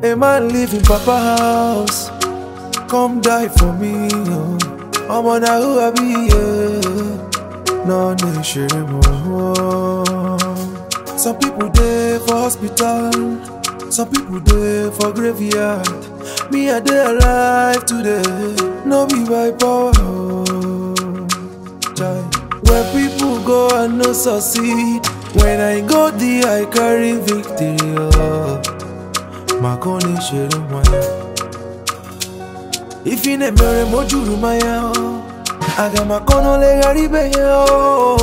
A man live in Papa house, come die for me. Oh. I'm on a who I be, yeah. No nation more. Some people there for hospital, some people there for graveyard. Me I dey alive today, no be by power. Where people go and no succeed, when I go there I carry victory. Makoni shere moya. If you never mojuru maya, aga makono le garibe yo.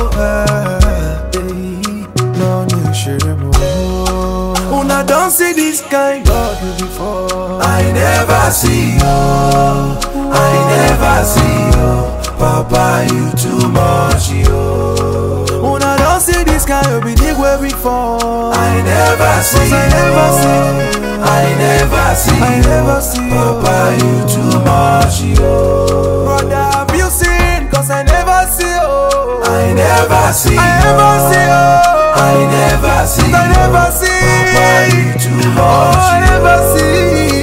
No ni shere moya. Una don't see this kind God before. I never see you, I never see you. Papa, you too much, yo. Una don't see this kind of big way before. I never see you, I never see you. I never see Papa, you too much, yo. Brother, have you seen? Cause I never see you. I never see you, I never see you. I never see you. I never see. Papa, you too much, I never yo. see.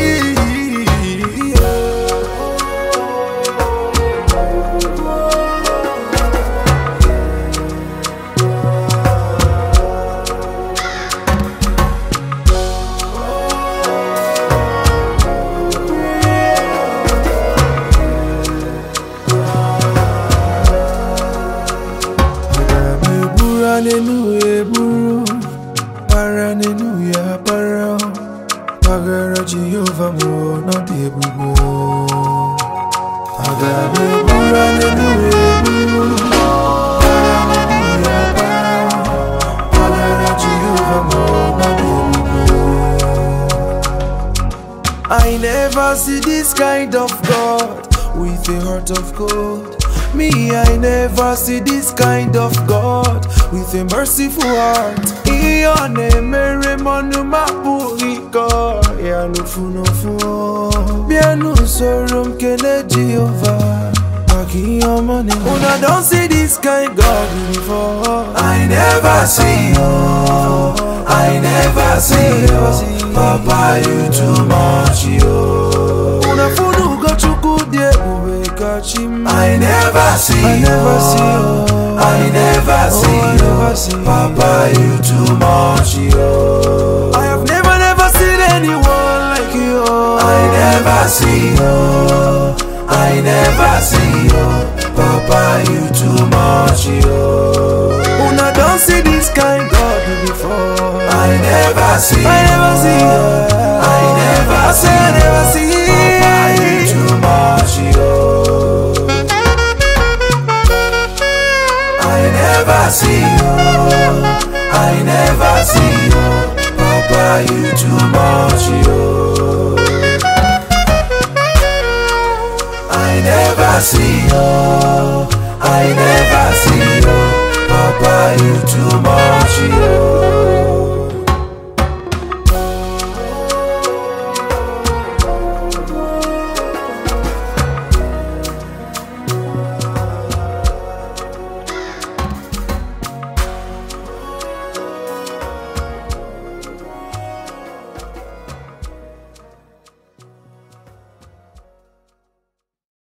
Hallelujah, para Pagara Jehovah mo na debugo. Hallelujah, Pagara Jehovah mo na debugo. I never see this kind of God with a heart of gold. Me, I never see this kind of God with a merciful heart. Ione mere monu mapu iko ya nufu nufu. Bienu sorum kele Jehovah. Paki yomane. Una don't see this kind God before. I never see you, I never see you. Papa, you too much, yo. Una funu go chukudie uwe kachim. I never see you, I never see you. I never see I you. never see you. Papa, you too much, yo. I have never seen anyone like you. I never see you, I never see you. Papa, you too much, yo. Una don't see this kind God before. I never see I never you, see you. I never I see say I never you. see. Papa, you too much, yo. I never see you, I never see you. Papa, you too much, yo. I never see you, I never see you. Papa, you too much.